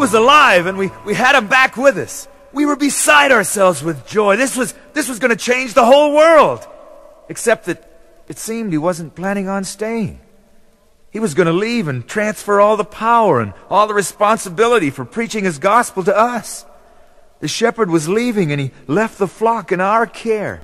was alive, and we had him back with us. We were beside ourselves with joy. This was going to change the whole world. Except that it seemed he wasn't planning on staying. He was going to leave and transfer all the power and all the responsibility for preaching his gospel to us. The shepherd was leaving, and he left the flock in our care.